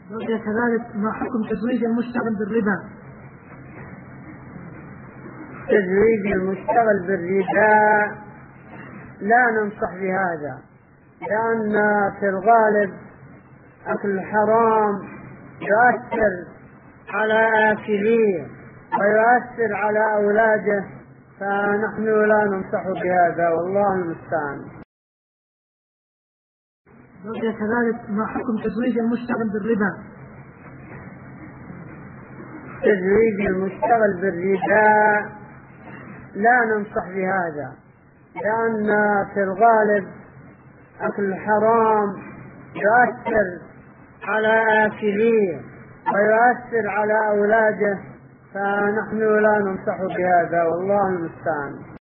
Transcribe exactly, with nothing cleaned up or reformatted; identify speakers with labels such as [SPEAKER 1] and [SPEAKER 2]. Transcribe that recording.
[SPEAKER 1] زوجة كذلك ما حكم تزويج المشتغل بالربا؟
[SPEAKER 2] تزويج المشتغل بالربا لا ننصح بهذا، لأن في الغالب أكل الحرام يؤثر على آكليه ويؤثر على أولاده، فنحن لا ننصح بهذا والله المستعان.
[SPEAKER 1] زوجة كذلك ما حكم تزويج المشتغل بالربا؟
[SPEAKER 2] تزويج المشتغل بالربا لا ننصح بهذا، لأن في الغالب أكل الحرام يؤثر على آكليه ويؤثر على أولاده، فنحن لا ننصح بهذا والله المستعان.